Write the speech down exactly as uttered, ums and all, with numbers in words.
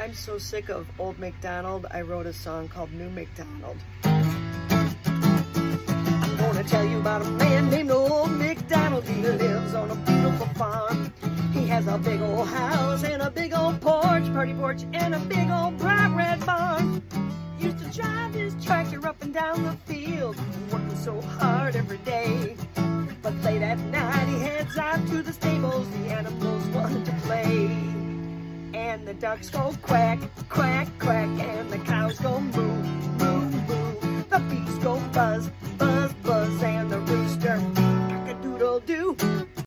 I'm so sick of Old MacDonald, I wrote a song called New MacDonald. I'm gonna tell you about a man named Old MacDonald. He lives on a beautiful farm. He has a big old house and a big old porch, party porch, and a big old bright red barn. Used to drive his tractor up and down the field, working so hard every day. But late at night he heads out to the stables, the animals want to play. And the ducks go quack, quack, quack, and the cows go moo, moo, moo. The bees go buzz,